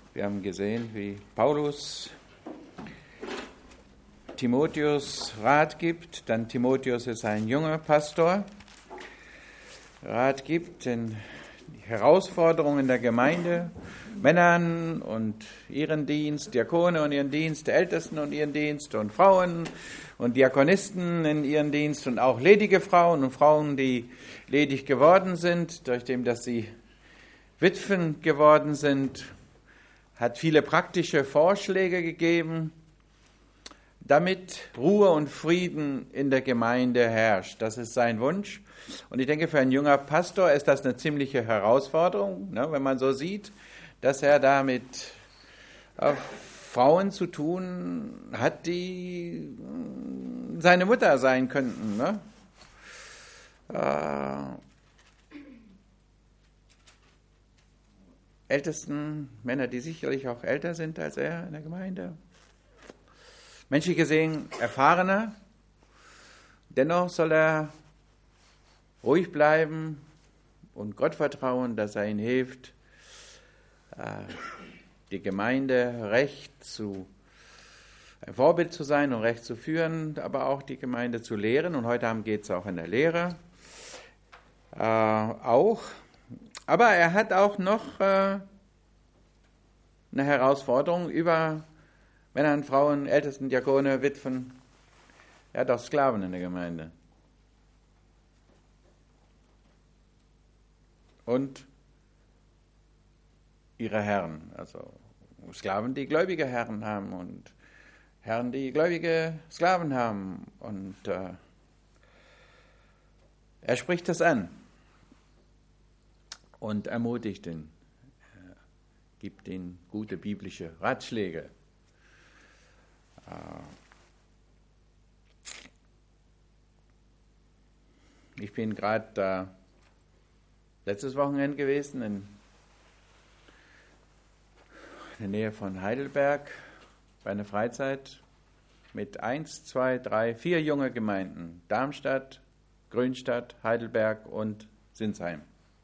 Wir haben gesehen, wie Paulus Timotheus Rat gibt. Dann Timotheus ist ein junger Pastor. Rat gibt in die Herausforderungen der Gemeinde, Männern und ihren Dienst, Diakone und ihren Dienst, Ältesten und ihren Dienst und Frauen und Diakonisten in ihren Dienst und auch ledige Frauen und Frauen, die ledig geworden sind, durch dem, dass sie Witwen geworden sind, hat viele praktische Vorschläge gegeben, damit Ruhe und Frieden in der Gemeinde herrscht. Das ist sein Wunsch. Und ich denke, für einen jungen Pastor ist das eine ziemliche Herausforderung, wenn man so sieht, dass er da mit Frauen zu tun hat, die seine Mutter sein könnten. Ältesten Männer, die sicherlich auch älter sind als er in der Gemeinde. Menschlich gesehen erfahrener. Dennoch soll er ruhig bleiben und Gott vertrauen, dass er ihm hilft, die Gemeinde ein Vorbild zu sein und recht zu führen, aber auch die Gemeinde zu lehren. Und heute Abend geht es auch in der Lehre auch. Aber er hat auch noch eine Herausforderung über Männer und Frauen, Ältesten, Diakone, Witwen. Er hat auch Sklaven in der Gemeinde. Und ihre Herren, also Sklaven, die gläubige Herren haben und Herren, die gläubige Sklaven haben. Und er spricht das an und ermutigt ihn, gibt ihnen gute biblische Ratschläge. Ich bin gerade letztes Wochenende gewesen in der Nähe von Heidelberg bei einer Freizeit mit 1, 2, 3, 4 junge Gemeinden. Darmstadt, Grünstadt, Heidelberg und Sinsheim.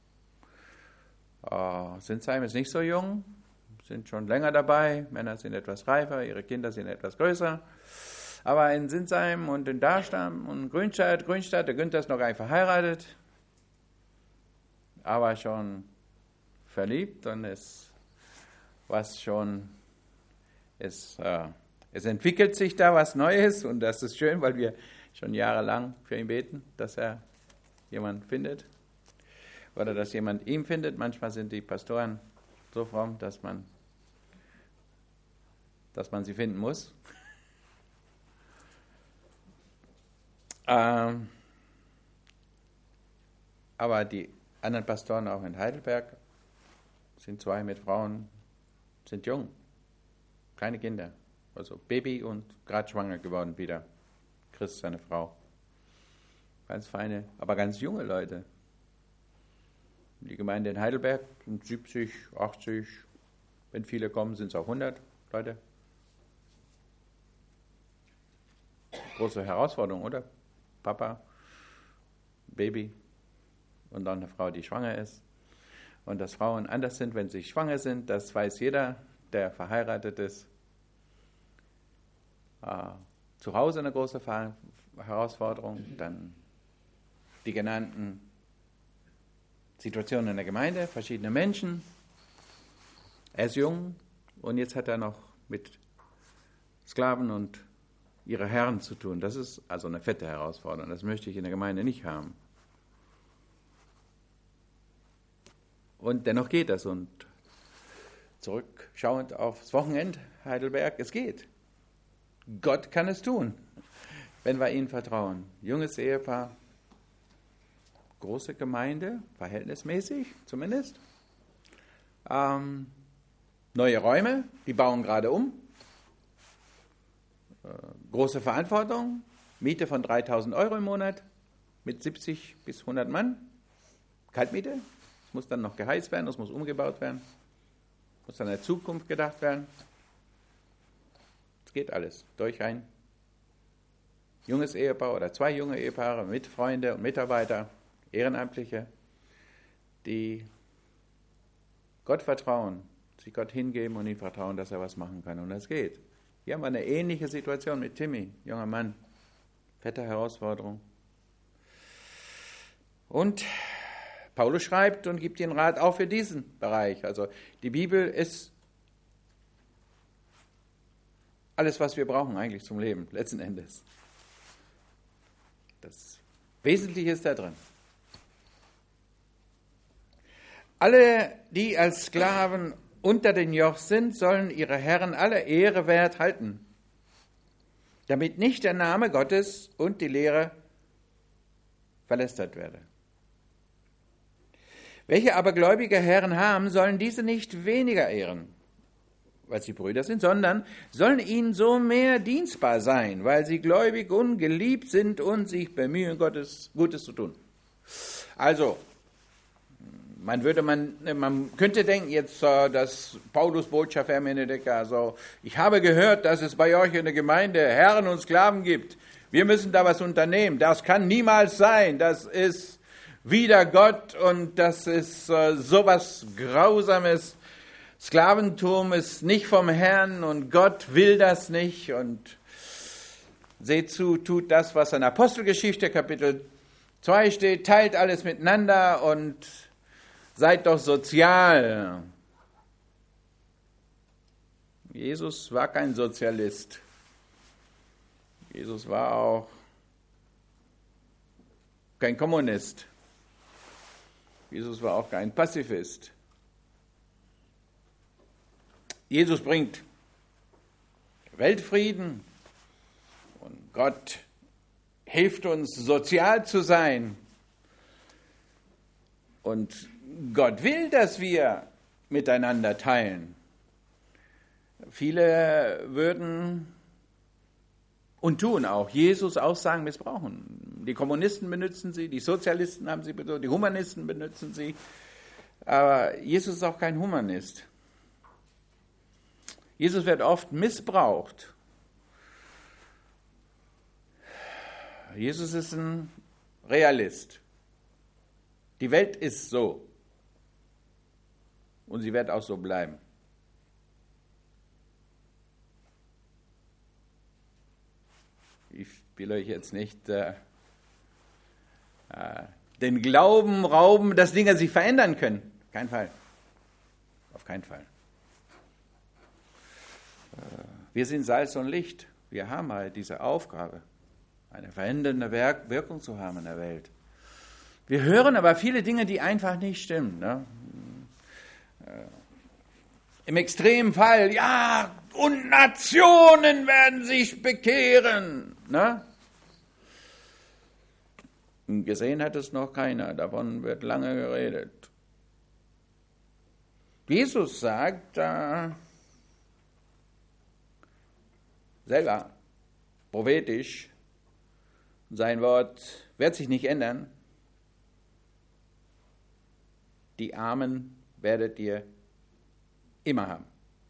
Sinsheim ist nicht so jung, sind schon länger dabei. Männer sind etwas reifer, ihre Kinder sind etwas größer. Aber in Sinsheim und in Darmstadt und Grünstadt, der Günther ist noch gar nicht verheiratet, aber schon verliebt und es entwickelt sich da was Neues und das ist schön, weil wir schon jahrelang für ihn beten, dass er jemanden findet oder dass jemand ihn findet. Manchmal sind die Pastoren so fromm, dass man sie finden muss. Aber die anderen Pastoren auch in Heidelberg sind 2 mit Frauen, sind jung, keine Kinder, also Baby und gerade schwanger geworden wieder. Chris, seine Frau. Ganz feine, aber ganz junge Leute. Die Gemeinde in Heidelberg sind 70, 80, wenn viele kommen, sind es auch 100 Leute. Große Herausforderung, oder? Papa, Baby und dann eine Frau, die schwanger ist. Und dass Frauen anders sind, wenn sie schwanger sind, das weiß jeder, der verheiratet ist. Zu Hause eine große Herausforderung, dann die genannten Situationen in der Gemeinde, verschiedene Menschen. Er ist jung und jetzt hat er noch mit Sklaven und ihre Herren zu tun. Das ist also eine fette Herausforderung. Das möchte ich in der Gemeinde nicht haben. Und dennoch geht das. Und zurückschauend aufs Wochenende Heidelberg, es geht. Gott kann es tun, wenn wir ihm vertrauen. Junges Ehepaar, große Gemeinde, verhältnismäßig zumindest. Neue Räume, die bauen gerade um. Große Verantwortung, Miete von 3.000 € im Monat mit 70 bis 100 Mann. Kaltmiete, es muss dann noch geheizt werden, es muss umgebaut werden, muss an der Zukunft gedacht werden. Es geht alles durch ein junges Ehepaar oder 2 junge Ehepaare mit Freunde und Mitarbeiter, Ehrenamtliche, die Gott vertrauen, sich Gott hingeben und ihm vertrauen, dass er was machen kann. Und das geht. Hier haben wir eine ähnliche Situation mit Timmy, junger Mann. Fette Herausforderung. Und Paulus schreibt und gibt den Rat auch für diesen Bereich. Also die Bibel ist alles, was wir brauchen eigentlich zum Leben, letzten Endes. Das Wesentliche ist da drin. Alle, die als Sklaven unter den Joch sind, sollen ihre Herren alle Ehre wert halten, damit nicht der Name Gottes und die Lehre verlästert werde. Welche aber gläubige Herren haben, sollen diese nicht weniger ehren, weil sie Brüder sind, sondern sollen ihnen so mehr dienstbar sein, weil sie gläubig und geliebt sind und sich bemühen, Gottes Gutes zu tun. Also, man könnte denken jetzt, dass Paulus Botschaft, Herr Menedeka, also ich habe gehört, dass es bei euch in der Gemeinde Herren und Sklaven gibt. Wir müssen da was unternehmen. Das kann niemals sein. Das ist wider Gott und das ist sowas Grausames. Sklaventum ist nicht vom Herrn und Gott will das nicht. Und seht zu, tut das, was in Apostelgeschichte Kapitel 2 steht, teilt alles miteinander und seid doch sozial. Jesus war kein Sozialist. Jesus war auch kein Kommunist. Jesus war auch kein Pazifist. Jesus bringt Weltfrieden und Gott hilft uns, sozial zu sein. Und Gott will, dass wir miteinander teilen. Viele würden und tun auch Jesus Aussagen missbrauchen. Die Kommunisten benutzen sie, die Sozialisten haben sie benutzt, die Humanisten benutzen sie. Aber Jesus ist auch kein Humanist. Jesus wird oft missbraucht. Jesus ist ein Realist. Die Welt ist so. Und sie wird auch so bleiben. Ich will euch jetzt nicht den Glauben rauben, dass Dinge sich verändern können. Kein Fall. Auf keinen Fall. Wir sind Salz und Licht. Wir haben halt diese Aufgabe, eine verändernde Wirkung zu haben in der Welt. Wir hören aber viele Dinge, die einfach nicht stimmen. Ne? Im extremen Fall, ja, und Nationen werden sich bekehren. Ne? Gesehen hat es noch keiner, davon wird lange geredet. Jesus sagt selber, prophetisch, sein Wort wird sich nicht ändern. Die Armen werdet ihr immer haben.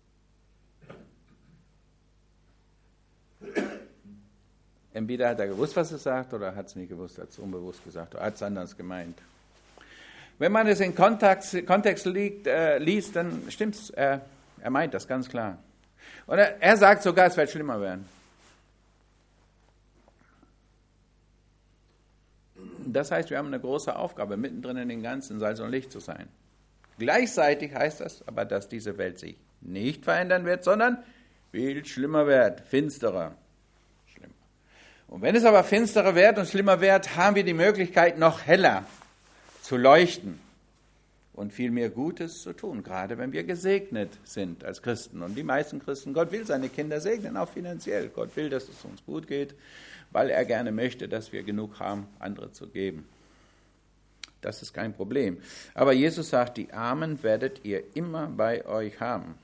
Entweder hat er gewusst, was er sagt, oder hat es nicht gewusst, hat es unbewusst gesagt, oder hat es anders gemeint. Wenn man es in Kontext liest, dann stimmt es, er meint das ganz klar. Und er sagt sogar, es wird schlimmer werden. Das heißt, wir haben eine große Aufgabe, mittendrin in den ganzen Salz und Licht zu sein. Gleichzeitig heißt das aber, dass diese Welt sich nicht verändern wird, sondern viel schlimmer wird, finsterer. Schlimmer. Und wenn es aber finsterer wird und schlimmer wird, haben wir die Möglichkeit, noch heller zu leuchten und viel mehr Gutes zu tun, gerade wenn wir gesegnet sind als Christen. Und die meisten Christen, Gott will seine Kinder segnen, auch finanziell. Gott will, dass es uns gut geht, weil er gerne möchte, dass wir genug haben, andere zu geben. Das ist kein Problem. Aber Jesus sagt, die Armen werdet ihr immer bei euch haben.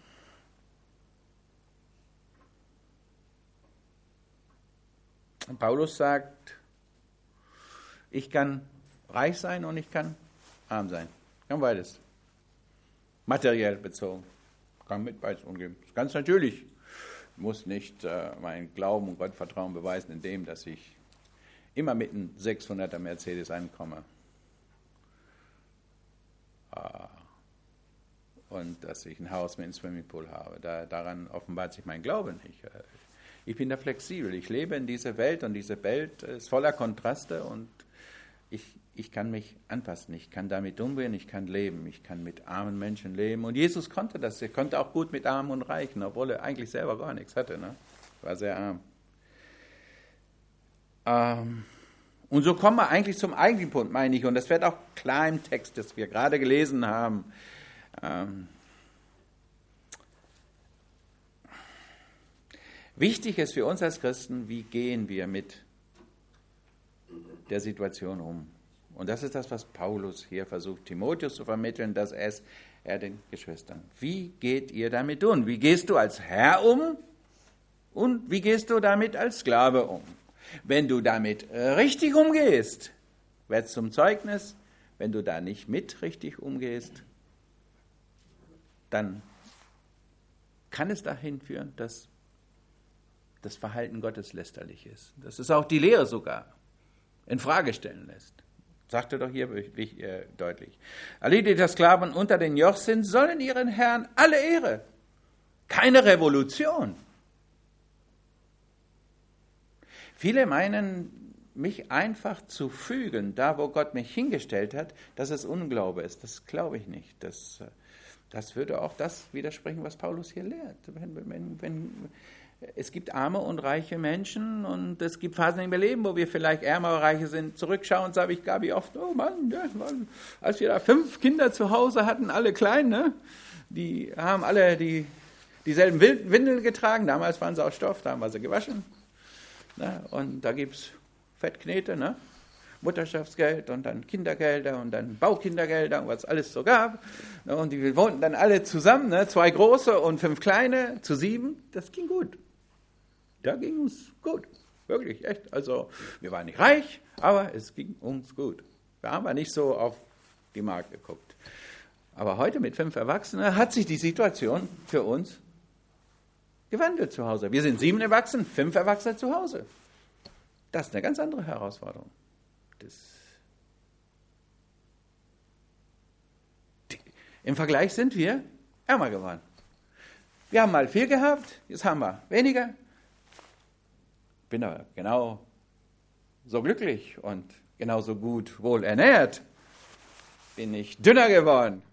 Und Paulus sagt, ich kann reich sein und ich kann arm sein. Ich kann beides. Materiell bezogen. Ich kann mit beides umgehen. Das ist ganz natürlich. Ich muss nicht meinen Glauben und Gottvertrauen beweisen, indem dass ich immer mit einem 600er Mercedes ankomme. und dass ich ein Haus mit einem Swimmingpool habe. Daran offenbart sich mein Glaube nicht. Ich bin da flexibel. Ich lebe in dieser Welt und diese Welt ist voller Kontraste und ich kann mich anpassen. Ich kann damit umgehen, ich kann leben. Ich kann mit armen Menschen leben. Und Jesus konnte das. Er konnte auch gut mit Armen und Reichen, obwohl er eigentlich selber gar nichts hatte. Ne? War sehr arm. Und so kommen wir eigentlich zum eigentlichen Punkt, meine ich. Und das wird auch klar im Text, das wir gerade gelesen haben. Wichtig ist für uns als Christen, wie gehen wir mit der Situation um. Und das ist das, was Paulus hier versucht, Timotheus zu vermitteln, dass er den Geschwistern. Wie geht ihr damit um? Wie gehst du als Herr um? Und wie gehst du damit als Sklave um? Wenn du damit richtig umgehst, wird es zum Zeugnis. Wenn du da nicht mit richtig umgehst, dann kann es dahin führen, dass das Verhalten Gottes lästerlich ist. Das ist auch die Lehre sogar in Frage stellen lässt. Sagt er doch hier deutlich. Alle, die das Sklaven unter den Joch sind, sollen ihren Herrn alle Ehre. Keine Revolution. Viele meinen, mich einfach zu fügen, da wo Gott mich hingestellt hat, dass es Unglaube ist. Das glaube ich nicht. Das würde auch das widersprechen, was Paulus hier lehrt. Es gibt arme und reiche Menschen und es gibt Phasen im Leben, wo wir vielleicht ärmer oder reiche sind. Zurückschauen, sage ich Gabi oft, oh Mann, als wir da 5 Kinder zu Hause hatten, alle klein, ne? Die haben alle dieselben Windeln getragen. Damals waren sie aus Stoff, da haben wir sie gewaschen. Ne? Und da gibt es Fettknete, ne? Mutterschaftsgeld und dann Kindergelder und dann Baukindergelder und was alles so gab. Und die wohnten dann alle zusammen, ne? 2 große und 5 kleine, zu 7. Das ging gut. Da ging uns gut. Wirklich, echt. Also wir waren nicht reich, aber es ging uns gut. Wir haben aber nicht so auf die Mark geguckt. Aber heute mit 5 Erwachsenen hat sich die Situation für uns gewandelt zu Hause. Wir sind 7 Erwachsene, 5 Erwachsene zu Hause. Das ist eine ganz andere Herausforderung. Im Vergleich sind wir ärmer geworden. Wir haben mal viel gehabt, jetzt haben wir weniger. Bin aber genau so glücklich und genauso gut wohl ernährt. Bin ich dünner geworden.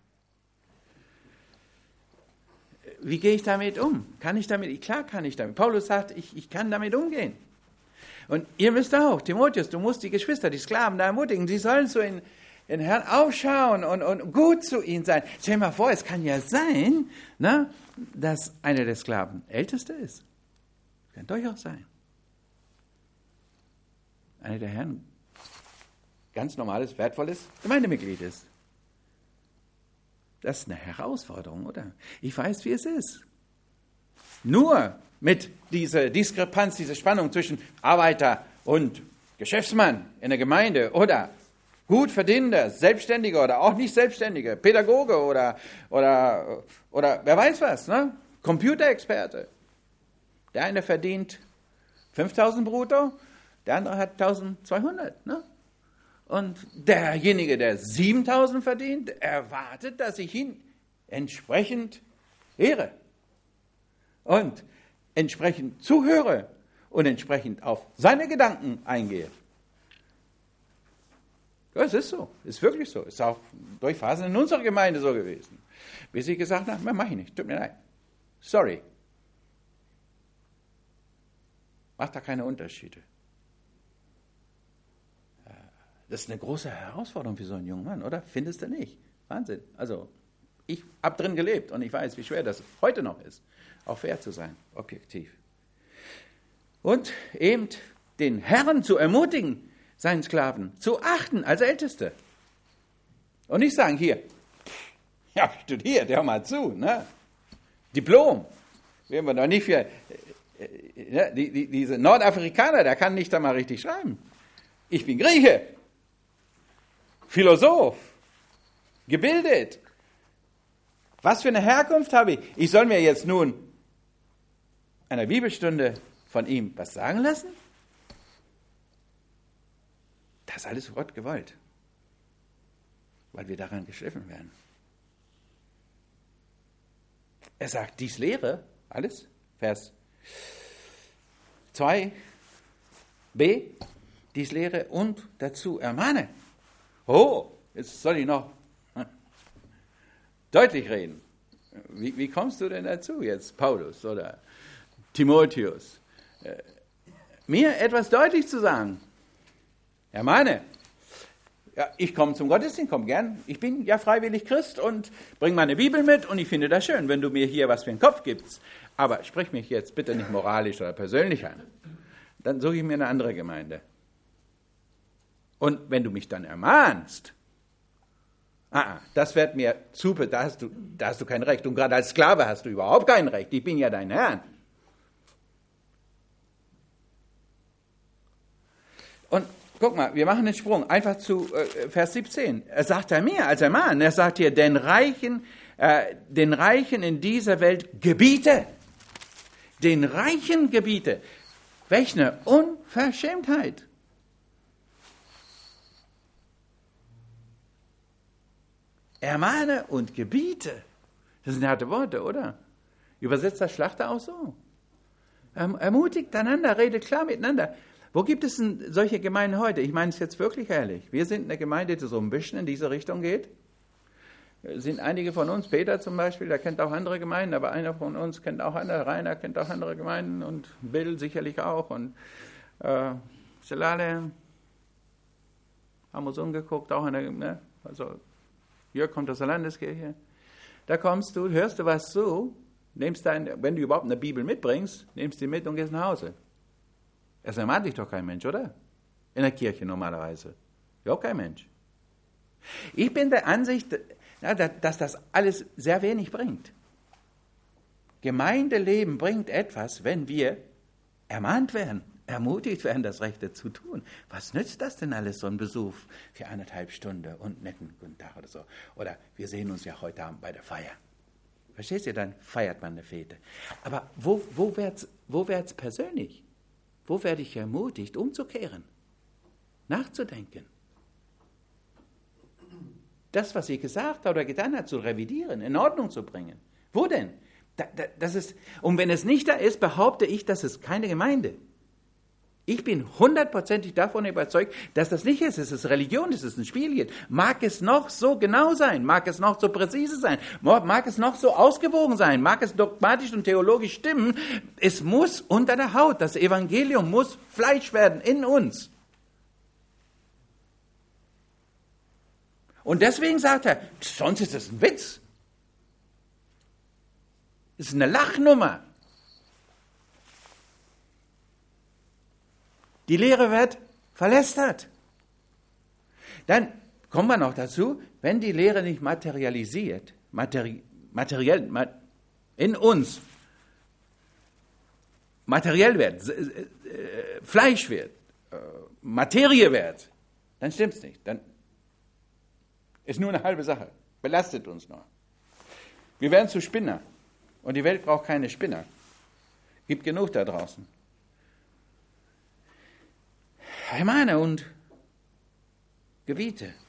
Wie gehe ich damit um? Kann ich damit? Klar kann ich damit. Paulus sagt, ich kann damit umgehen. Und ihr müsst auch, Timotheus, du musst die Geschwister, die Sklaven da ermutigen, sie sollen zu den Herrn aufschauen und gut zu ihnen sein. Stell dir mal vor, es kann ja sein, ne, dass einer der Sklaven Älteste ist. Kann durchaus sein. Einer der Herren ganz normales, wertvolles Gemeindemitglied ist. Das ist eine Herausforderung, oder? Ich weiß, wie es ist. Nur mit dieser Diskrepanz, dieser Spannung zwischen Arbeiter und Geschäftsmann in der Gemeinde oder gut verdienender, Selbstständiger oder auch nicht Selbstständiger, Pädagoge oder wer weiß was, ne? Computerexperte. Der eine verdient 5.000 brutto, der andere hat 1.200, ne? Und derjenige, der 7.000 verdient, erwartet, dass ich ihn entsprechend ehre und entsprechend zuhöre und entsprechend auf seine Gedanken eingehe. Ja, es ist so, ist wirklich so. Ist auch durch Phasen in unserer Gemeinde so gewesen. Bis ich gesagt habe, mach ich nicht, tut mir leid. Sorry. Macht da keine Unterschiede. Das ist eine große Herausforderung für so einen jungen Mann, oder? Findest du nicht? Wahnsinn. Also, ich habe drin gelebt und ich weiß, wie schwer das heute noch ist, auch fair zu sein, objektiv. Und eben den Herrn zu ermutigen, seinen Sklaven zu achten als Älteste. Und nicht sagen, hier, ich habe studiert, hör mal zu, ne? Diplom. Werden wir doch nicht für diese Nordafrikaner, der kann nicht da mal richtig schreiben. Ich bin Grieche. Philosoph, gebildet. Was für eine Herkunft habe ich? Ich soll mir jetzt nun einer Bibelstunde von ihm was sagen lassen? Das ist alles Gott gewollt, weil wir daran geschliffen werden. Er sagt, dies lehre, alles, Vers 2b, dies lehre und dazu ermahne. Oh, jetzt soll ich noch deutlich reden. Wie kommst du denn dazu jetzt, Paulus oder Timotheus? Mir etwas deutlich zu sagen. Ermahne. Ja, ich komme zum Gottesdienst, komm gern. Ich bin ja freiwillig Christ und bringe meine Bibel mit und ich finde das schön, wenn du mir hier was für den Kopf gibst. Aber sprich mich jetzt bitte nicht moralisch oder persönlich an. Dann suche ich mir eine andere Gemeinde. Und wenn du mich dann ermahnst, das wird mir zu, da hast du kein Recht. Und gerade als Sklave hast du überhaupt kein Recht. Ich bin ja dein Herr. Und guck mal, wir machen den Sprung einfach zu Vers 17. Er sagt mir als Ermahnen, er sagt hier, den Reichen in dieser Welt gebiete. Den Reichen gebiete. Welch eine Unverschämtheit. Ermahne und gebiete. Das sind harte Worte, oder? Übersetzt das Schlachter auch so. Ermutigt einander, redet klar miteinander. Wo gibt es denn solche Gemeinden heute? Ich meine es jetzt wirklich ehrlich. Wir sind eine Gemeinde, die so ein bisschen in diese Richtung geht. Sind einige von uns, Peter zum Beispiel, der kennt auch andere Gemeinden, aber einer von uns kennt auch andere, Rainer kennt auch andere Gemeinden und Bill sicherlich auch und Selale haben uns umgeguckt, auch eine, ne? Also Jörg kommt aus der Landeskirche. Da kommst du, hörst du was zu, nimmst wenn du überhaupt eine Bibel mitbringst, nimmst die mit und gehst nach Hause. Es ermahnt dich doch kein Mensch, oder? In der Kirche normalerweise. Überhaupt kein Mensch. Ich bin der Ansicht, dass das alles sehr wenig bringt. Gemeindeleben bringt etwas, wenn wir ermahnt werden, ermutigt werden, das Rechte zu tun. Was nützt das denn alles, so ein Besuch für 1,5 Stunden und netten guten Tag oder so? Oder wir sehen uns ja heute Abend bei der Feier. Verstehst du, dann feiert man eine Fete. Aber wo wird's persönlich? Wo werde ich ermutigt, umzukehren, nachzudenken? Das, was sie gesagt hat oder getan hat, zu revidieren, in Ordnung zu bringen. Wo denn? Und wenn es nicht da ist, behaupte ich, das ist keine Gemeinde. Ich bin 100% davon überzeugt, dass das nicht ist. Es ist Religion, es ist ein Spielchen. Mag es noch so genau sein, mag es noch so präzise sein, mag es noch so ausgewogen sein, mag es dogmatisch und theologisch stimmen. Es muss unter der Haut, das Evangelium muss Fleisch werden in uns. Und deswegen sagt er, sonst ist es ein Witz. Es ist eine Lachnummer. Die Lehre wird verlästert. Dann kommen wir noch dazu, wenn die Lehre nicht materialisiert, materiell in uns materiell wird, Fleisch wird, Materie wird, dann stimmt es nicht. Dann ist nur eine halbe Sache, belastet uns noch. Wir werden zu Spinner und die Welt braucht keine Spinner. Gibt genug da draußen. Ermahne und gebiete.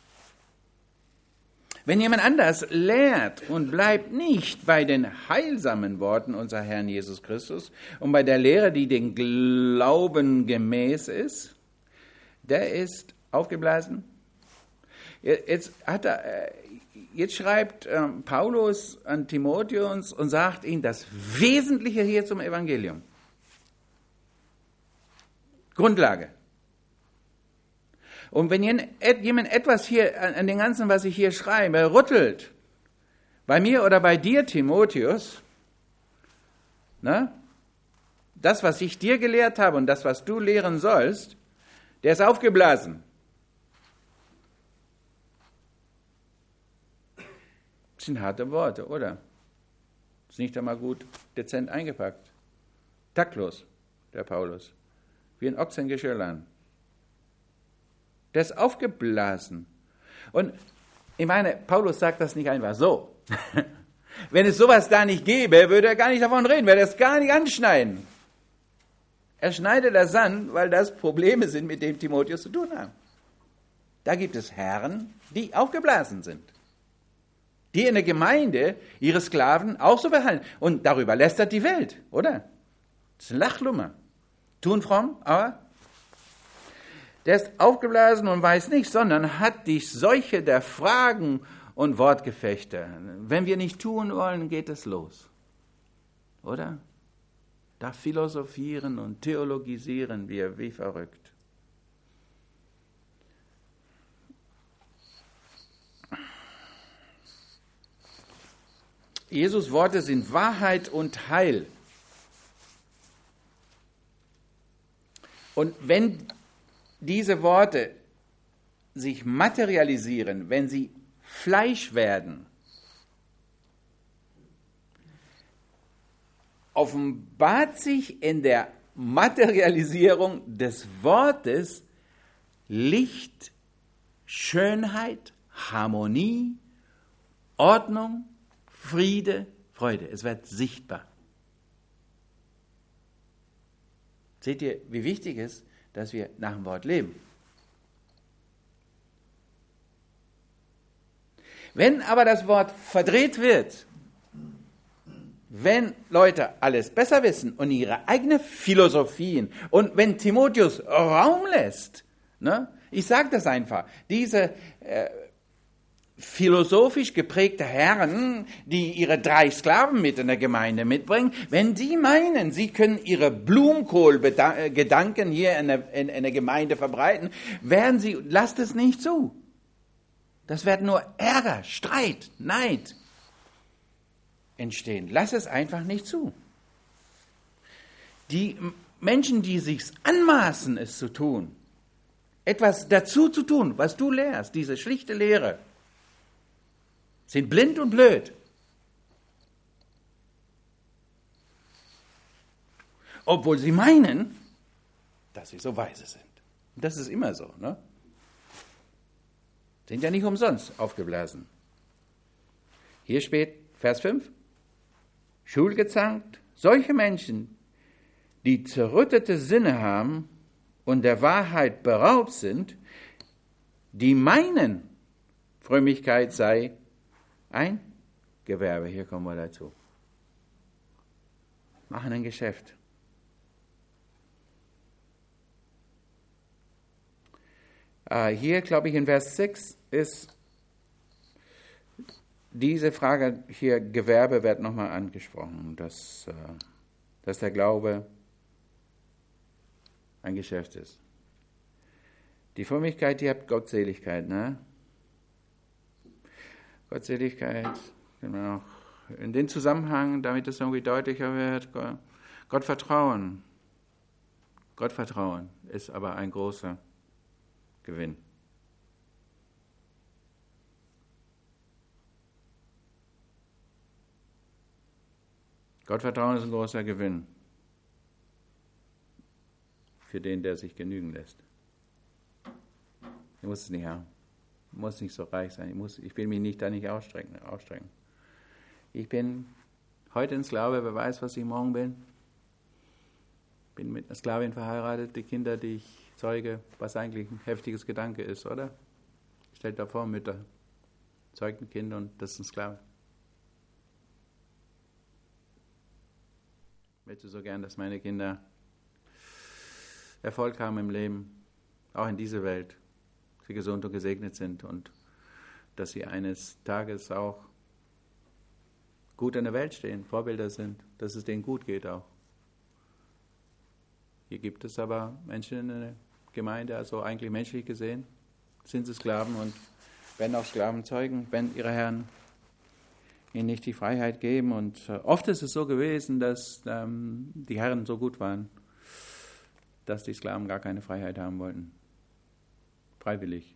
Wenn jemand anders lehrt und bleibt nicht bei den heilsamen Worten unseres Herrn Jesus Christus und bei der Lehre, die dem Glauben gemäß ist, der ist aufgeblasen. Jetzt schreibt Paulus an Timotheus und sagt ihm das Wesentliche hier zum Evangelium. Grundlage. Und wenn jemand etwas hier an dem Ganzen, was ich hier schreibe, rüttelt, bei mir oder bei dir, Timotheus, ne, das, was ich dir gelehrt habe und das, was du lehren sollst, der ist aufgeblasen. Das sind harte Worte, oder? Ist nicht einmal gut dezent eingepackt. Taktlos, der Paulus. Wie ein Ochsengeschirrlein. Der ist aufgeblasen. Und ich meine, Paulus sagt das nicht einfach so. Wenn es sowas da nicht gäbe, würde er gar nicht davon reden, würde er es gar nicht anschneiden. Er schneidet das an, weil das Probleme sind, mit denen Timotheus zu tun hat. Da gibt es Herren, die aufgeblasen sind. die in der Gemeinde ihre Sklaven auch so behandeln. Und darüber lästert die Welt, oder? Das ist eine Lachnummer. Tun fromm, aber der ist aufgeblasen und weiß nicht, sondern hat die Seuche der Fragen und Wortgefechte. Wenn wir nicht tun wollen, geht es los. Oder? Da philosophieren und theologisieren wir wie verrückt. Jesus' Worte sind Wahrheit und Heil. Und wenn diese Worte sich materialisieren, wenn sie Fleisch werden, offenbart sich in der Materialisierung des Wortes Licht, Schönheit, Harmonie, Ordnung, Friede, Freude. Es wird sichtbar. Seht ihr, wie wichtig es ist, dass wir nach dem Wort leben? Wenn aber das Wort verdreht wird, wenn Leute alles besser wissen und ihre eigenen Philosophien und wenn Timotheus Raum lässt, ne, ich sage das einfach, diese philosophisch geprägte Herren, die ihre 3 Sklaven mit in der Gemeinde mitbringen, wenn die meinen, sie können ihre Blumenkohl-Gedanken hier in der Gemeinde verbreiten, lasst es nicht zu. Das wird nur Ärger, Streit, Neid entstehen. Lass es einfach nicht zu. Die Menschen, die sich's anmaßen, es zu tun, etwas dazu zu tun, was du lehrst, diese schlichte Lehre, sind blind und blöd. Obwohl sie meinen, dass sie so weise sind. Und das ist immer so, ne? Sind ja nicht umsonst aufgeblasen. Hier steht, Vers 5, schulgezankt, solche Menschen, die zerrüttete Sinne haben und der Wahrheit beraubt sind, die meinen, Frömmigkeit sei ein Gewerbe. Hier kommen wir dazu. Machen ein Geschäft. Hier, glaube ich, in Vers 6 ist diese Frage hier, Gewerbe wird nochmal angesprochen, dass der Glaube ein Geschäft ist. Die Frömmigkeit, die hat Gottseligkeit, ne? Gottseligkeit, genau. In dem Zusammenhang, damit es irgendwie deutlicher wird, Gottvertrauen. Gottvertrauen ist aber ein großer Gewinn. Gottvertrauen ist ein großer Gewinn für den, der sich genügen lässt. Ich muss es nicht haben. Ich muss nicht so reich sein. Ich will mich da nicht ausstrecken. Ich bin heute ein Sklave, wer weiß, was ich morgen bin. Bin mit einer Sklavin verheiratet, die Kinder, die ich zeuge, was eigentlich ein heftiges Gedanke ist, oder? Stellt da vor, Mütter zeugt ein Kind und das ist ein Sklave. Ich möchte so gern, dass meine Kinder Erfolg haben im Leben, auch in dieser Welt, dass sie gesund und gesegnet sind und dass sie eines Tages auch gut in der Welt stehen, Vorbilder sind, dass es denen gut geht auch. Hier gibt es aber Menschen in der Gemeinde, also eigentlich menschlich gesehen, sind sie Sklaven und werden auch Sklaven zeugen, wenn ihre Herren ihnen nicht die Freiheit geben. Und oft ist es so gewesen, dass die Herren so gut waren, dass die Sklaven gar keine Freiheit haben wollten. Freiwillig.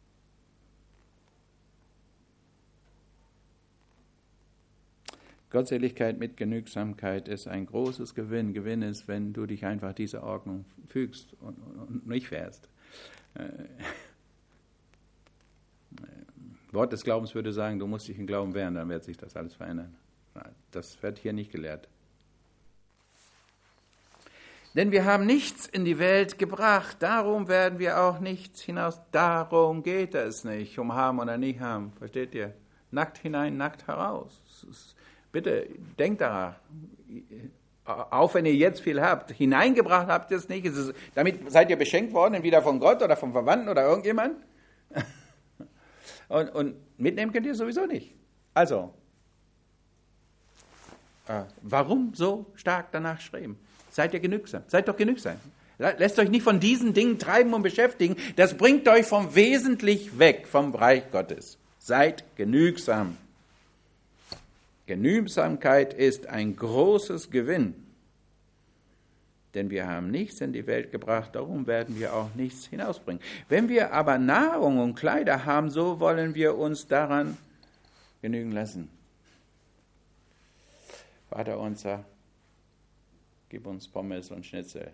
Gottseligkeit mit Genügsamkeit ist ein großes Gewinn. Gewinn ist, wenn du dich einfach dieser Ordnung fügst und nicht fährst. Wort des Glaubens würde sagen, du musst dich im Glauben wehren, dann wird sich das alles verändern. Das wird hier nicht gelehrt. Denn wir haben nichts in die Welt gebracht, darum werden wir auch nichts hinaus. Darum geht es nicht, um haben oder nicht haben. Versteht ihr? nackt hinein, nackt heraus. Bitte denkt daran, auch wenn ihr jetzt viel habt, hineingebracht habt ihr es nicht. Damit seid ihr beschenkt worden, entweder von Gott oder vom Verwandten oder irgendjemand. Und mitnehmen könnt ihr sowieso nicht. Also, warum so stark danach streben? Seid ihr genügsam? Seid doch genügsam. Lasst euch nicht von diesen Dingen treiben und beschäftigen. Das bringt euch vom Wesentlich weg, vom Reich Gottes. Seid genügsam. Genügsamkeit ist ein großes Gewinn. Denn wir haben nichts in die Welt gebracht, darum werden wir auch nichts hinausbringen. Wenn wir aber Nahrung und Kleider haben, so wollen wir uns daran genügen lassen. Vater unser, gib uns Pommes und Schnitzel.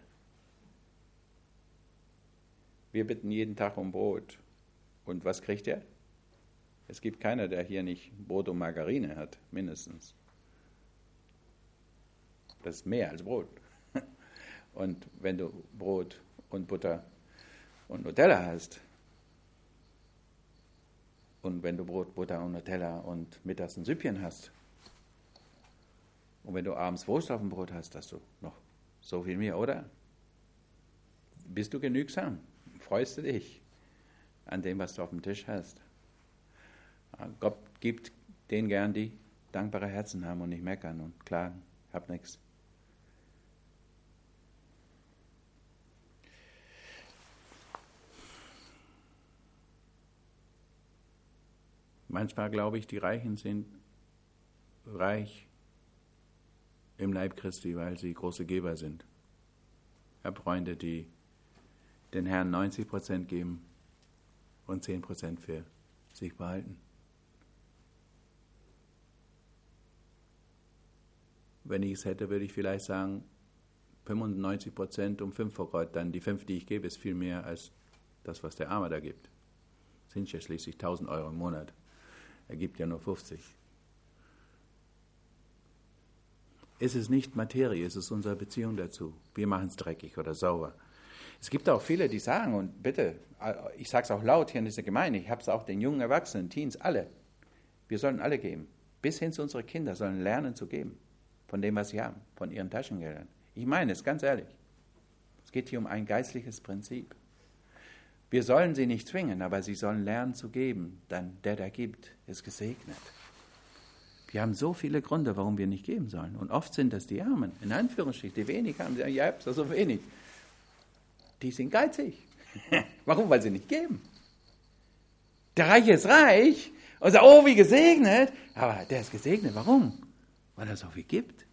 Wir bitten jeden Tag um Brot. Und was kriegt er? Es gibt keiner, der hier nicht Brot und Margarine hat, mindestens. Das ist mehr als Brot. Und wenn du Brot und Butter und Nutella hast, und wenn du Brot, Butter und Nutella und mittags ein Süppchen hast, und wenn du abends Wurst auf dem Brot hast, hast du noch so viel mehr, oder? Bist du genügsam? Freust du dich an dem, was du auf dem Tisch hast? Gott gibt denen gern, die dankbare Herzen haben und nicht meckern und klagen. Ich hab nichts. Manchmal glaube ich, die Reichen sind reich im Leib Christi, weil sie große Geber sind. Ich habe Freunde, die den Herrn 90% geben und 10% für sich behalten. Wenn ich es hätte, würde ich vielleicht sagen, 95% um 5 vor Gott, dann die 5, die ich gebe, ist viel mehr als das, was der Arme da gibt. Das sind ja schließlich 1.000 Euro im Monat. Er gibt ja nur 50. Es ist nicht Materie, es ist unsere Beziehung dazu. Wir machen es dreckig oder sauber. Es gibt auch viele, die sagen, und bitte, ich sage es auch laut hier in dieser Gemeinde, ich habe es auch den jungen Erwachsenen, Teens, alle. Wir sollen alle geben. Bis hin zu unseren Kindern sollen lernen zu geben. Von dem, was sie haben, von ihren Taschengeldern. Ich meine es ganz ehrlich. Es geht hier um ein geistliches Prinzip. Wir sollen sie nicht zwingen, aber sie sollen lernen zu geben. Dann der gibt, ist gesegnet. Wir haben so viele Gründe, warum wir nicht geben sollen. Und oft sind das die Armen, in Anführungsstrichen, die wenig haben. Die sagen, ihr habt so wenig. Die sind geizig. Warum? Weil sie nicht geben. Der Reiche ist reich und sagt, oh, wie gesegnet. Aber der ist gesegnet. Warum? Weil er so viel gibt.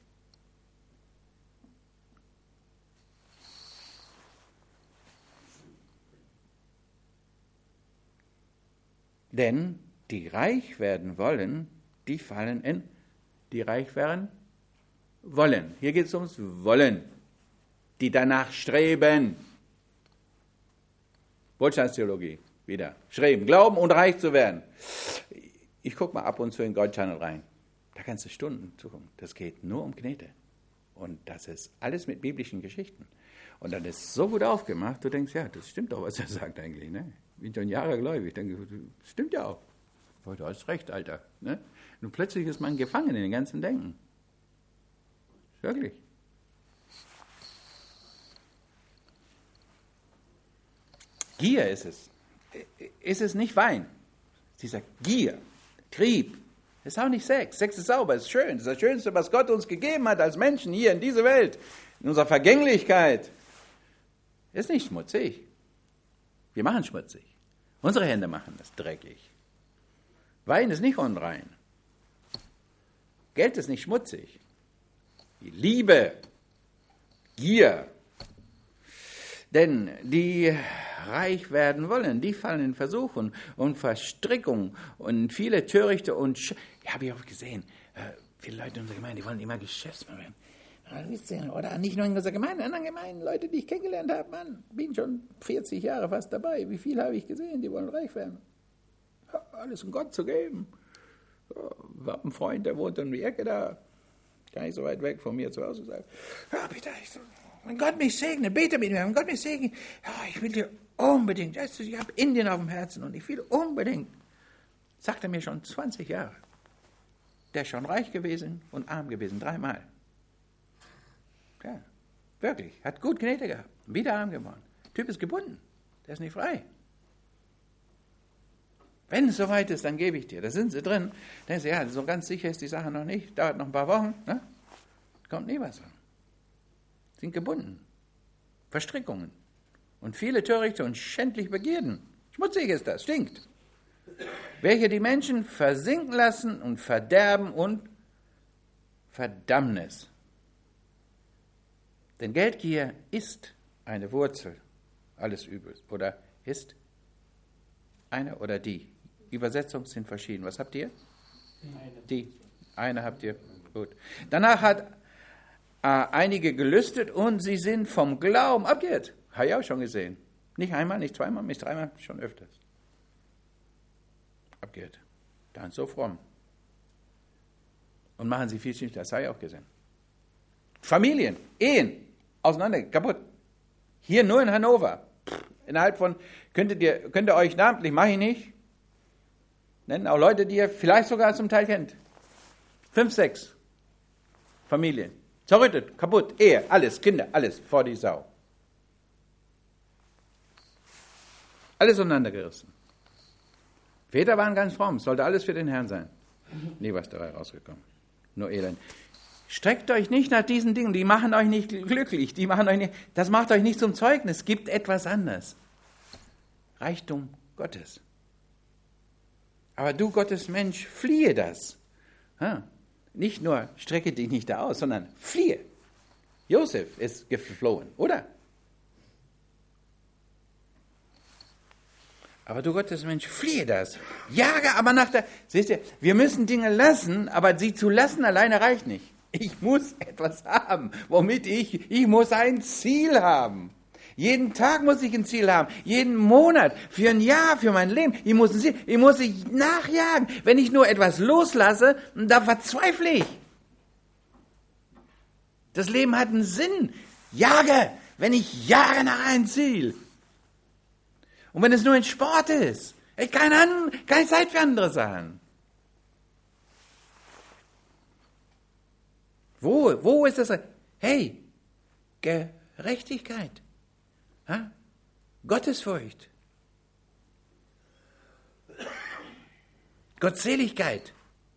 Denn die reich werden wollen, die fallen in, die reich werden wollen. Hier geht es ums Wollen. Die danach streben. Wohlstandstheologie, wieder. Streben, glauben und reich zu werden. Ich gucke mal ab und zu in God Channel rein. Da kannst du Stunden zugucken. Das geht nur um Knete. Und das ist alles mit biblischen Geschichten. Und dann ist es so gut aufgemacht, du denkst, ja, das stimmt doch, was er sagt eigentlich. Ne? Ich bin schon Jahre gläubig. Ich denke, das stimmt ja auch. Du hast recht, Alter. Ne? Und plötzlich ist man gefangen in den ganzen Denken. Wirklich. Gier ist es. Ist es nicht Wein? Sie sagt Gier, Trieb. Das ist auch nicht Sex. Sex ist sauber, ist schön. Das ist das Schönste, was Gott uns gegeben hat als Menschen hier in dieser Welt. In unserer Vergänglichkeit. Ist nicht schmutzig. Wir machen schmutzig. Unsere Hände machen das dreckig. Wein ist nicht unrein. Geld ist nicht schmutzig. Die Liebe, Gier. Denn die reich werden wollen, die fallen in Versuchung und Verstrickung und viele Törichte und habe ich auch gesehen, viele Leute in unserer Gemeinde, die wollen immer Geschäftsmann werden. Oder nicht nur in unserer Gemeinde, in anderen Gemeinden, Leute, die ich kennengelernt habe, Mann, bin schon 40 Jahre fast dabei. Wie viele habe ich gesehen, die wollen reich werden? Alles um Gott zu geben. Ich habe einen Freund, der wohnt um die Ecke da, gar nicht so weit weg von mir zu Hause. Sagt, ja, bitte, wenn Gott mich segnet, bete mit mir, wenn Gott mich segnet, ja, ich will dir unbedingt, ich habe Indien auf dem Herzen und ich will unbedingt. Sagt er mir schon 20 Jahre. Der ist schon reich gewesen und arm gewesen, 3-mal. Ja, wirklich. Hat gut Knete gehabt. Wieder arm geworden. Typ ist gebunden. Der ist nicht frei. Wenn es soweit ist, dann gebe ich dir. Da sind sie drin. Denken sie, ja, so ganz sicher ist die Sache noch nicht. Dauert noch ein paar Wochen. Ne? Kommt nie was an. Sind gebunden. Verstrickungen. Und viele törichte und schändliche Begierden. Schmutzig ist das, stinkt. Welche die Menschen versinken lassen und verderben und Verdammnis. Denn Geldgier ist eine Wurzel alles Übels. Oder ist eine oder die. Übersetzungen sind verschieden. Was habt ihr? Die. Eine habt ihr. Gut. Danach hat einige gelüstet und sie sind vom Glauben abgeirrt. Habe ich auch schon gesehen. Nicht einmal, nicht zweimal, nicht 3-mal, schon öfters. Abgeirrt. Dann so fromm. Und machen sie viel Schicht, das habe ich auch gesehen. Familien, Ehen, auseinander, kaputt. Hier nur in Hannover. Innerhalb von, könnt ihr euch namentlich, mache ich nicht, nennen auch Leute, die ihr vielleicht sogar zum Teil kennt. 5, 6 Familien. Zerrüttet, kaputt, Ehe, alles, Kinder, alles vor die Sau. Alles auseinandergerissen. Väter waren ganz fromm, sollte alles für den Herrn sein. Nie was dabei rausgekommen. Nur Elend. Streckt euch nicht nach diesen Dingen, die machen euch nicht glücklich, das macht euch nicht zum Zeugnis, es gibt etwas anderes. Reichtum Gottes. Aber du Gottes Mensch, fliehe das. Nicht nur strecke dich nicht da aus, sondern fliehe. Josef ist geflohen, oder? Aber du Gottes Mensch, fliehe das. Jage aber nach der... Seht ihr, wir müssen Dinge lassen, aber sie zu lassen alleine reicht nicht. Ich muss etwas haben, womit ich muss ein Ziel haben. Jeden Tag muss ich ein Ziel haben. Jeden Monat, für ein Jahr, für mein Leben. Ich muss nachjagen. Wenn ich nur etwas loslasse, da verzweifle ich. Das Leben hat einen Sinn. Jage, wenn ich jage nach einem Ziel. Und wenn es nur ein Sport ist, keine Zeit für andere Sachen. Wo ist das? Hey, Gerechtigkeit, Gottesfurcht, Gottseligkeit,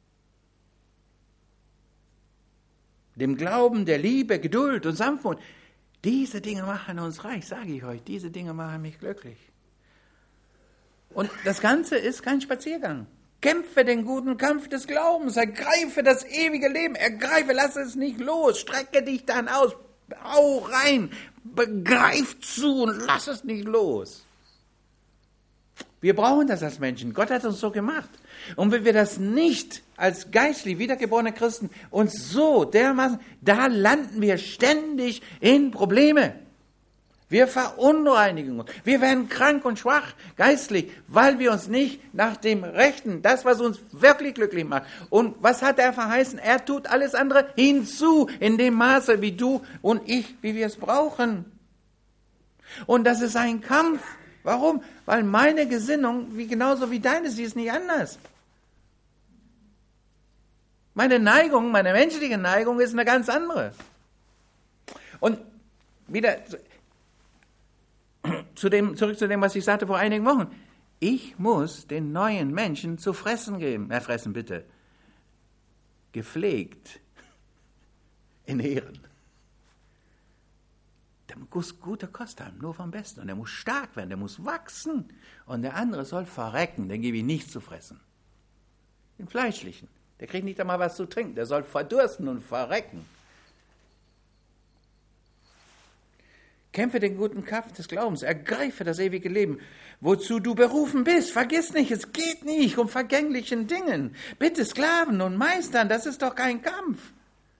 dem Glauben, der Liebe, Geduld und Sanftmut. Diese Dinge machen uns reich, sage ich euch. Diese Dinge machen mich glücklich. Und das Ganze ist kein Spaziergang. Kämpfe den guten Kampf des Glaubens, ergreife das ewige Leben, lass es nicht los, strecke dich dann aus, hau rein, begreif zu und lass es nicht los. Wir brauchen das als Menschen, Gott hat uns so gemacht. Und wenn wir das nicht als geistlich wiedergeborene Christen uns so dermaßen, da landen wir ständig in Probleme. Wir verunreinigen uns. Wir werden krank und schwach geistlich, weil wir uns nicht nach dem Rechten, das, was uns wirklich glücklich macht. Und was hat er verheißen? Er tut alles andere hinzu, in dem Maße, wie du und ich, wie wir es brauchen. Und das ist ein Kampf. Warum? Weil meine Gesinnung, genauso wie deine, sie ist nicht anders. Meine Neigung, meine menschliche Neigung ist eine ganz andere. Und wieder... zurück zu dem, was ich sagte vor einigen Wochen. Ich muss den neuen Menschen zu fressen geben. Fressen bitte. Gepflegt. In Ehren. Der muss gute Kost haben, nur vom Besten. Und der muss stark werden, der muss wachsen. Und der andere soll verrecken, den gebe ich nichts zu fressen. Den Fleischlichen. Der kriegt nicht einmal was zu trinken, der soll verdursten und verrecken. Kämpfe den guten Kampf des Glaubens, ergreife das ewige Leben, wozu du berufen bist. Vergiss nicht, es geht nicht um vergänglichen Dingen. Bitte Sklaven und Meistern, das ist doch kein Kampf.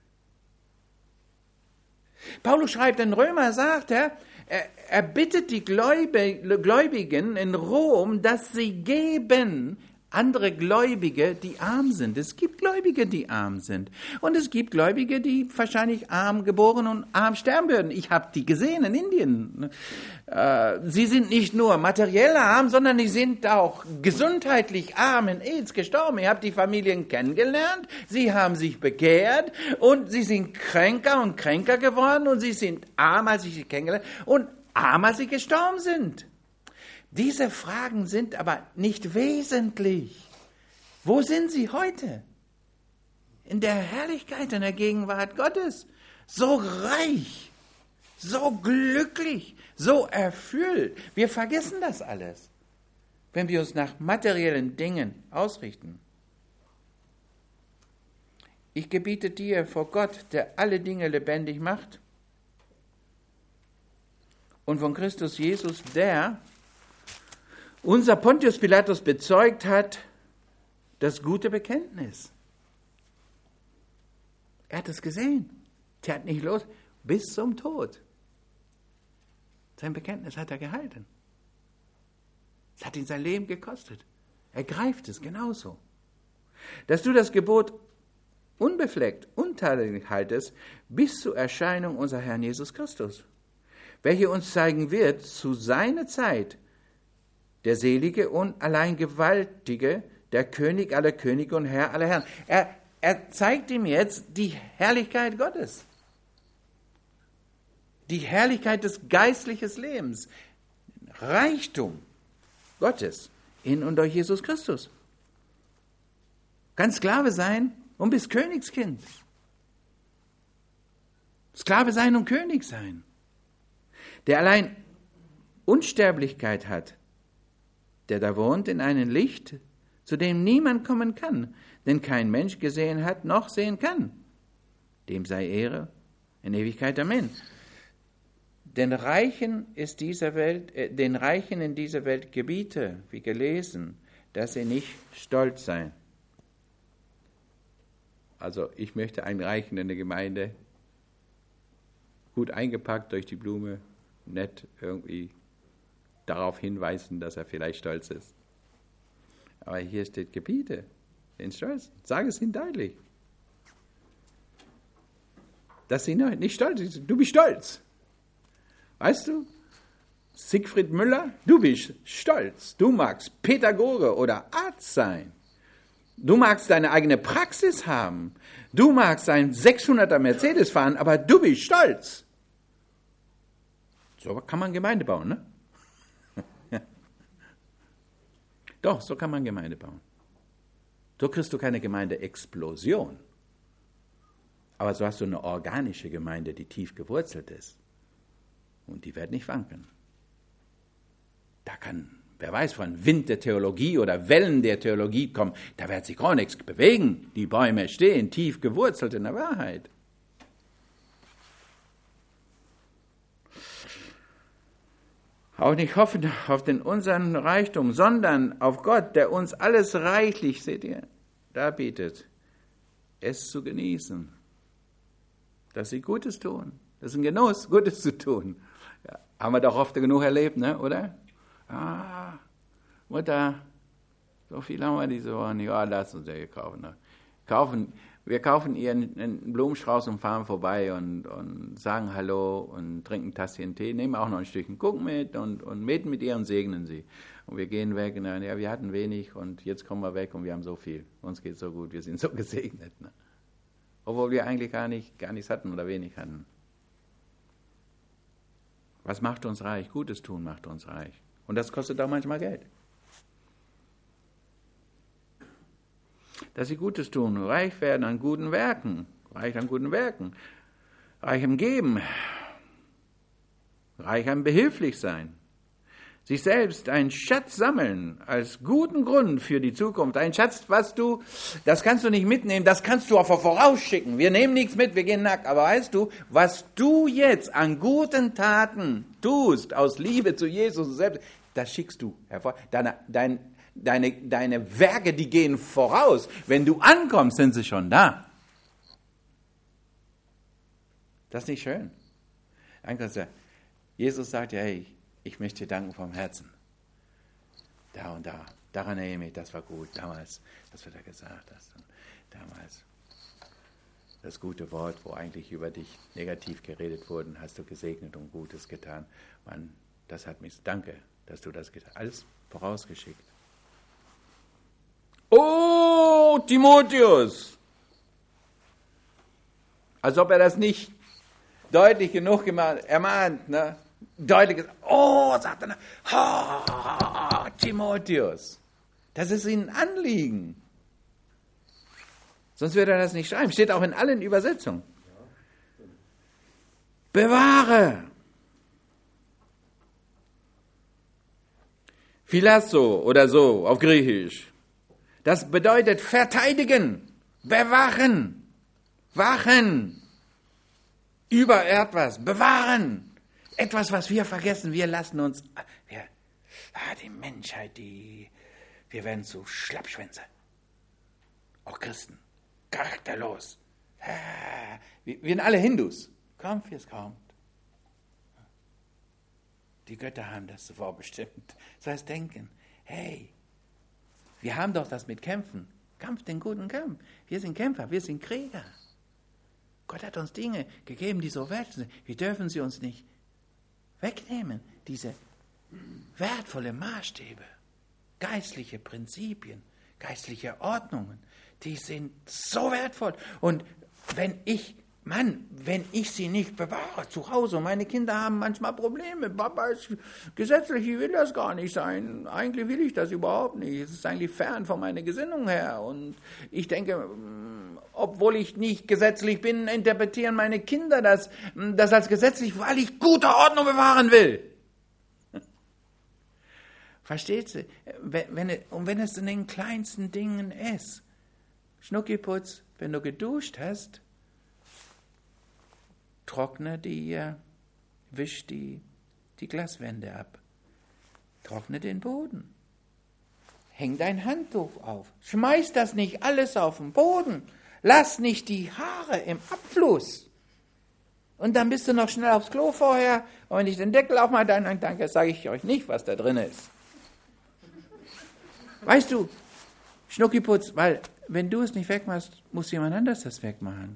Paulus schreibt in Römer, sagt er bittet die Gläubigen in Rom, dass sie geben andere Gläubige, die arm sind. Es gibt Gläubige, die arm sind. Und es gibt Gläubige, die wahrscheinlich arm geboren und arm sterben würden. Ich habe die gesehen in Indien. Sie sind nicht nur materiell arm, sondern sie sind auch gesundheitlich arm in AIDS gestorben. Ihr habt die Familien kennengelernt, sie haben sich bekehrt und sie sind kränker und kränker geworden und sie sind arm, als ich sie kennengelernt habe, und arm, als sie gestorben sind. Diese Fragen sind aber nicht wesentlich. Wo sind sie heute? In der Herrlichkeit, in der Gegenwart Gottes. So reich, so glücklich, so erfüllt. Wir vergessen das alles, wenn wir uns nach materiellen Dingen ausrichten. Ich gebiete dir vor Gott, der alle Dinge lebendig macht, und von Christus Jesus, der unser Pontius Pilatus bezeugt hat, das gute Bekenntnis. Er hat es gesehen. Der hat nicht los bis zum Tod. Sein Bekenntnis hat er gehalten. Es hat ihn sein Leben gekostet. Er greift es genauso. Dass du das Gebot unbefleckt, untadelig haltest, bis zur Erscheinung unseres Herrn Jesus Christus, welcher uns zeigen wird, zu seiner Zeit, der Selige und allein Gewaltige, der König aller Könige und Herr aller Herren. Er zeigt ihm jetzt die Herrlichkeit Gottes. Die Herrlichkeit des geistlichen Lebens. Reichtum Gottes in und durch Jesus Christus. Kann Sklave sein und bist Königskind. Sklave sein und König sein. Der allein Unsterblichkeit hat, der da wohnt in einem Licht, zu dem niemand kommen kann, denn kein Mensch gesehen hat, noch sehen kann. Dem sei Ehre in Ewigkeit. Amen. Den Reichen in dieser Welt gebiete, wie gelesen, dass sie nicht stolz seien. Also ich möchte einen Reichen in der Gemeinde, gut eingepackt durch die Blume, nett irgendwie darauf hinweisen, dass er vielleicht stolz ist. Aber hier steht Gebiete, den Stolz. Sag es ihnen deutlich. Dass sie nicht stolz sind. Du bist stolz. Weißt du? Siegfried Müller, du bist stolz. Du magst Pädagoge oder Arzt sein. Du magst deine eigene Praxis haben. Du magst einen 600er Mercedes fahren, aber du bist stolz. So kann man Gemeinde bauen, ne? Doch, so kann man Gemeinde bauen. So kriegst du keine Gemeindeexplosion. Aber so hast du eine organische Gemeinde, die tief gewurzelt ist. Und die wird nicht wanken. Da kann, wer weiß, von Wind der Theologie oder Wellen der Theologie kommen, da wird sich gar nichts bewegen. Die Bäume stehen tief gewurzelt in der Wahrheit. Auch nicht hoffen auf unseren Reichtum, sondern auf Gott, der uns alles reichlich, seht ihr, darbietet, es zu genießen. Dass sie Gutes tun. Das ist ein Genuss, Gutes zu tun. Ja, haben wir doch oft genug erlebt, ne? Oder? Ah, Mutter, so viel haben wir diese Woche nicht. Ja, lass uns ja kaufen. Ne? Wir kaufen ihr einen Blumenstrauß und fahren vorbei und sagen Hallo und trinken ein Tasschen Tee, nehmen auch noch ein Stückchen Kuck mit und beten mit ihr und segnen sie. Und wir gehen weg und sagen, ja, wir hatten wenig und jetzt kommen wir weg und wir haben so viel. Uns geht so gut, wir sind so gesegnet. Ne? Obwohl wir eigentlich gar nichts hatten oder wenig hatten. Was macht uns reich? Gutes tun macht uns reich. Und das kostet auch manchmal Geld. Dass sie Gutes tun, reich werden an guten Werken, reich am Geben, reich am Behilflichsein, sich selbst einen Schatz sammeln als guten Grund für die Zukunft. Ein Schatz, das kannst du nicht mitnehmen, das kannst du auch vorausschicken. Wir nehmen nichts mit, wir gehen nackt. Aber weißt du, was du jetzt an guten Taten tust, aus Liebe zu Jesus selbst, das schickst du hervor. Deine Werke, die gehen voraus. Wenn du ankommst, sind sie schon da. Das ist nicht schön. Jesus sagt ja, hey, ich möchte dir danken vom Herzen. Da und da. Daran erinnere ich mich, das war gut damals, was du da gesagt hast. Und damals das gute Wort, wo eigentlich über dich negativ geredet wurde, hast du gesegnet und Gutes getan. Mann, das hat mich, danke, dass du das getan hast. Alles vorausgeschickt. Oh, Timotheus! Als ob er das nicht deutlich genug ermahnt, ne? Deutlich gesagt, oh, sagt er, oh, Timotheus. Das ist ihm ein Anliegen. Sonst würde er das nicht schreiben. Steht auch in allen Übersetzungen. Bewahre. Philasso oder so auf Griechisch. Das bedeutet verteidigen, bewachen, wachen, über etwas, bewahren. Etwas, was wir vergessen, wir lassen uns, die Menschheit, wir werden zu Schlappschwänze. Auch Christen, charakterlos. Wir sind alle Hindus. Kommt, wie es kommt. Die Götter haben das so vorbestimmt. Das heißt, denken, hey, wir haben doch das mit Kämpfen. Kampf den guten Kampf. Wir sind Kämpfer, wir sind Krieger. Gott hat uns Dinge gegeben, die so wertvoll sind. Wir dürfen sie uns nicht wegnehmen. Diese wertvolle Maßstäbe, geistliche Prinzipien, geistliche Ordnungen, die sind so wertvoll. Und wenn ich sie nicht bewahre zu Hause, und meine Kinder haben manchmal Probleme, Papa ist gesetzlich, ich will das gar nicht sein, eigentlich will ich das überhaupt nicht, es ist eigentlich fern von meiner Gesinnung her und ich denke, obwohl ich nicht gesetzlich bin, interpretieren meine Kinder das als gesetzlich, weil ich gute Ordnung bewahren will. Versteht ihr? Wenn es in den kleinsten Dingen ist, Schnuckiputz, wenn du geduscht hast, trockne wisch die Glaswände ab. Trockne den Boden. Häng dein Handtuch auf. Schmeiß das nicht alles auf den Boden. Lass nicht die Haare im Abfluss. Und dann bist du noch schnell aufs Klo vorher. Und wenn ich den Deckel aufmache, dann sage ich euch nicht, was da drin ist. Weißt du, Schnuckiputz, weil wenn du es nicht wegmachst, muss jemand anders das wegmachen.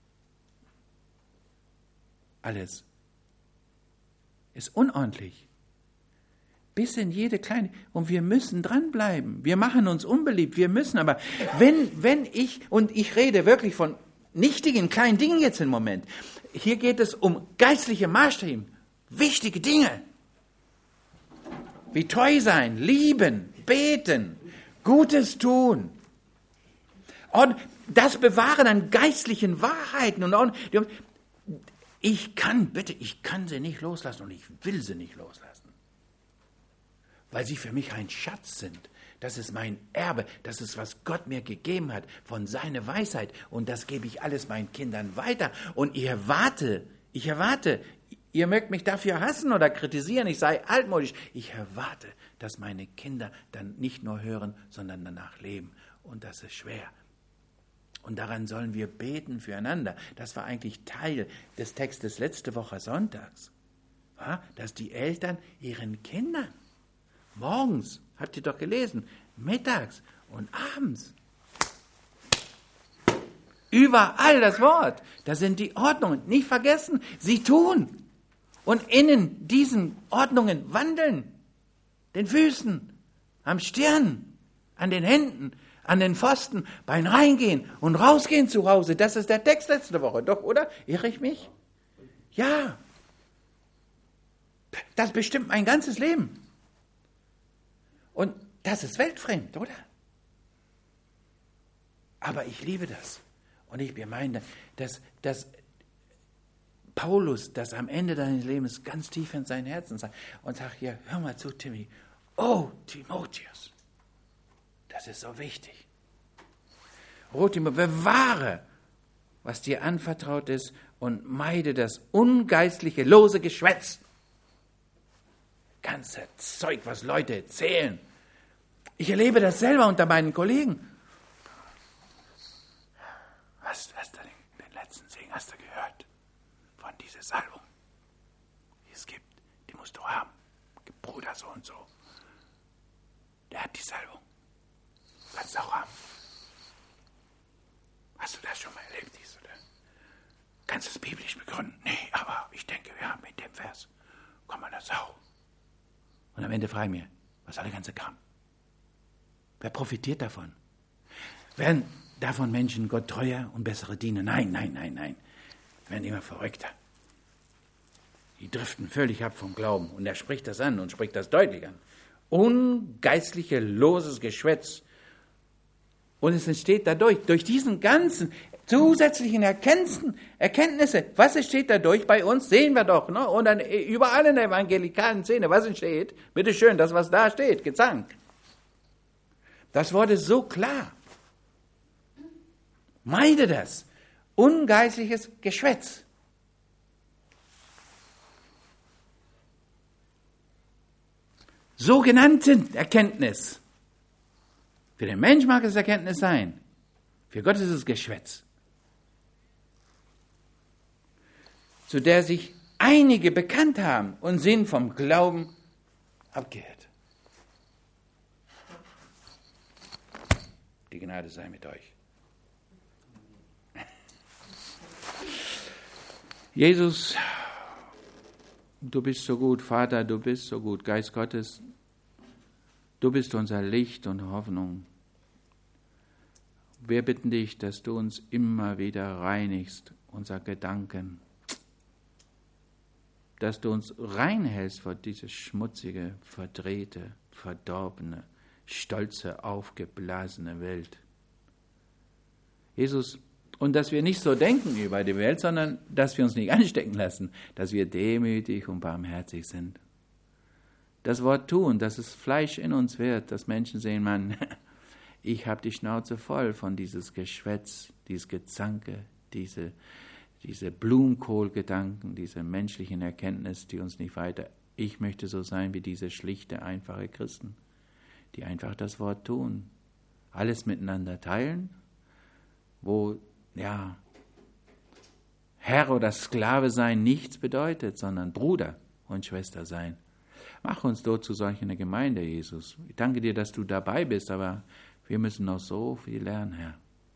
Alles ist unordentlich. Bis in jede kleine. Und wir müssen dranbleiben. Wir machen uns unbeliebt. Wir müssen aber, wenn ich rede wirklich von nichtigen kleinen Dingen jetzt im Moment. Hier geht es um geistliche Maßstäbe. Wichtige Dinge. Wie treu sein, lieben, beten, Gutes tun. Und das Bewahren an geistlichen Wahrheiten und ich kann sie nicht loslassen und ich will sie nicht loslassen. Weil sie für mich ein Schatz sind. Das ist mein Erbe. Das ist, was Gott mir gegeben hat von seiner Weisheit. Und das gebe ich alles meinen Kindern weiter. Und ich erwarte, ihr mögt mich dafür hassen oder kritisieren, ich sei altmodisch. Ich erwarte, dass meine Kinder dann nicht nur hören, sondern danach leben. Und das ist schwer. Und daran sollen wir beten füreinander. Das war eigentlich Teil des Textes letzte Woche sonntags. Dass die Eltern ihren Kindern morgens, habt ihr doch gelesen, mittags und abends, überall das Wort, da sind die Ordnungen, nicht vergessen, sie tun und in diesen Ordnungen wandeln, den Füßen, am Stirn, an den Händen, an den Pfosten, beim Reingehen und Rausgehen zu Hause. Das ist der Text letzte Woche, doch, oder? Irre ich mich? Ja. Das bestimmt mein ganzes Leben. Und das ist weltfremd, oder? Aber ich liebe das. Und ich meine, dass Paulus das am Ende deines Lebens ganz tief in sein Herzen sagt und sagt, hier, hör mal zu, Timmy. Oh, Timotheus. Das ist so wichtig. Bewahre, was dir anvertraut ist und meide das ungeistliche, lose Geschwätz. Ganze Zeug, was Leute erzählen. Ich erlebe das selber unter meinen Kollegen. Hast du den letzten Segen, hast du gehört? Von dieser Salbung, die es gibt, die musst du haben. Bruder so und so. Der hat die Salbung. Sau haben. Hast du das schon mal erlebt, dies oder? Kannst du es biblisch begründen? Nee, aber ich denke, wir haben mit dem Vers, komm mal, eine Sau. Und am Ende frage ich mir, was soll der ganze Kram? Wer profitiert davon? Werden davon Menschen Gott treuer und bessere dienen? Nein. Werden immer verrückter. Die driften völlig ab vom Glauben. Und er spricht das an und spricht das deutlich an. Ungeistliche, loses Geschwätz. Und es entsteht dadurch, durch diesen ganzen zusätzlichen Erkenntnisse, was entsteht dadurch bei uns, sehen wir doch. Ne? Und dann überall in der evangelikalen Szene, was entsteht? Bitteschön, das, was da steht, Gezank. Das Wort ist so klar. Meide das. Ungeistliches Geschwätz. Sogenannten Erkenntnis. Für den Mensch mag es Erkenntnis sein. Für Gott ist es Geschwätz. Zu der sich einige bekannt haben und sind vom Glauben abgehört. Die Gnade sei mit euch. Jesus, du bist so gut, Vater, du bist so gut, Geist Gottes, du bist unser Licht und Hoffnung. Wir bitten dich, dass du uns immer wieder reinigst, unser Gedanken, dass du uns reinhältst vor diese schmutzige, verdrehte, verdorbene, stolze, aufgeblasene Welt. Jesus, und dass wir nicht so denken über die Welt, sondern dass wir uns nicht anstecken lassen, dass wir demütig und barmherzig sind. Das Wort tun, dass es Fleisch in uns wird, dass Menschen sehen, Mann, ich habe die Schnauze voll von dieses Geschwätz, dieses Gezanke, diese Blumenkohlgedanken, diese menschlichen Erkenntnis, die uns nicht weiter. Ich möchte so sein wie diese schlichte, einfache Christen, die einfach das Wort tun, alles miteinander teilen, wo Herr oder Sklave sein nichts bedeutet, sondern Bruder und Schwester sein. Mach uns dort zu solch einer Gemeinde, Jesus. Ich danke dir, dass du dabei bist, aber wir müssen noch so viel lernen, Herr.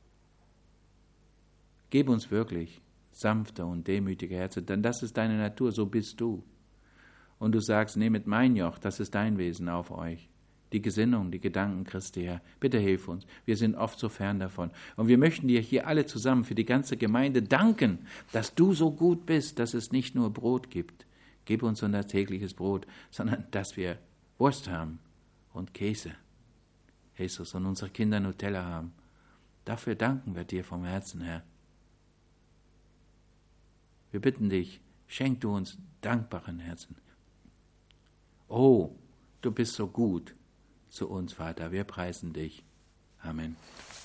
Gib uns wirklich sanfte und demütige Herzen, denn das ist deine Natur, so bist du. Und du sagst, nehmet mein Joch, das ist dein Wesen auf euch. Die Gesinnung, die Gedanken Christi, Herr. Bitte hilf uns. Wir sind oft so fern davon. Und wir möchten dir hier alle zusammen für die ganze Gemeinde danken, dass du so gut bist, dass es nicht nur Brot gibt. Gib uns unser tägliches Brot, sondern dass wir Wurst haben und Käse, Jesus, und unsere Kinder Nutella haben. Dafür danken wir dir vom Herzen, Herr. Wir bitten dich, schenk du uns dankbaren Herzen. Oh, du bist so gut zu uns, Vater. Wir preisen dich. Amen.